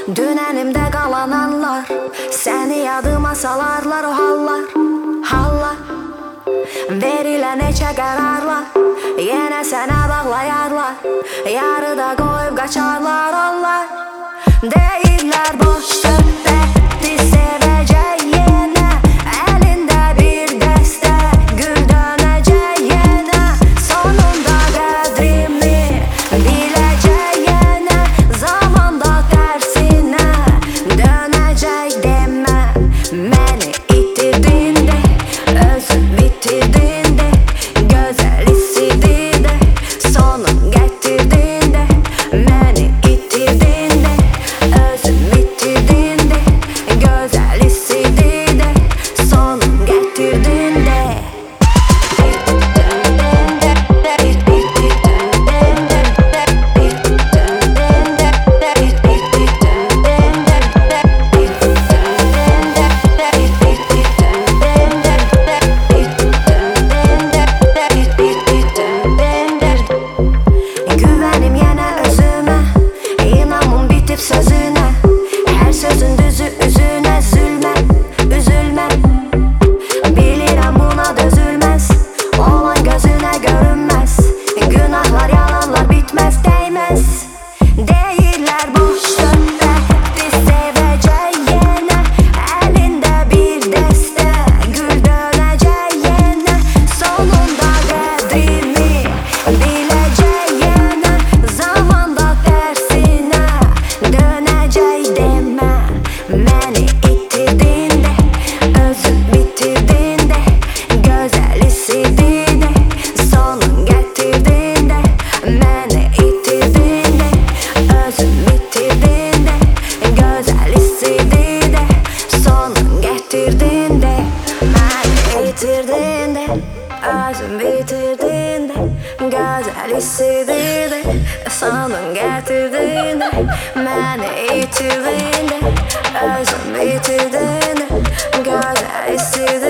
Dünenimde kalan anlar, seni yadıma salarlar o hallar, hallar. Verilen neçə qərarlar, yenə sənə bağlayarlar. Yarıda qoyub qaçarlar onlar. Deyirlər boş söhbətdir sevəcək yenə. Əlində bir dəstə gül dönəcək yenə. Sonunda qədrimni biləcək yenə. Zamanda tərsinə dönəcək demə. Məni itirdin də, özün bitirdin də. Gözəl istidin də, sonun gətirdin də. Məni itirdin də, özün bitirdin də. Gözəl istidin də, sonun gətirdin də. Güvenim yenə özümə, inamım bitib sözünə. Hər sözün düzü üzünə zülmə, üzülmə. Bilirəm buna dözülməz, olan gözünə görünməz. Günahlar, yalanlar bitməz, dəyməz. Deyirlər boş söhbətdir sevəcək yenə. Əlində bir dəstə gül dönəcək yenə. Sonunda qədrini biləcək yenə. Zamanda tərsinə dönəcək demə. Məni itirdin də, özün bitirdin də. Gözəl istidin də, sonun gətirdin də. Məni itirdin də, özün bitirdin də. Gözəl istidin də, sonun gətirdin də. Məni itirdin də, özün bitirdin də. Gözəl istidin də, sonun gətirdin də. Məni itirdin də, özün bitirdin də. Gözəl istidin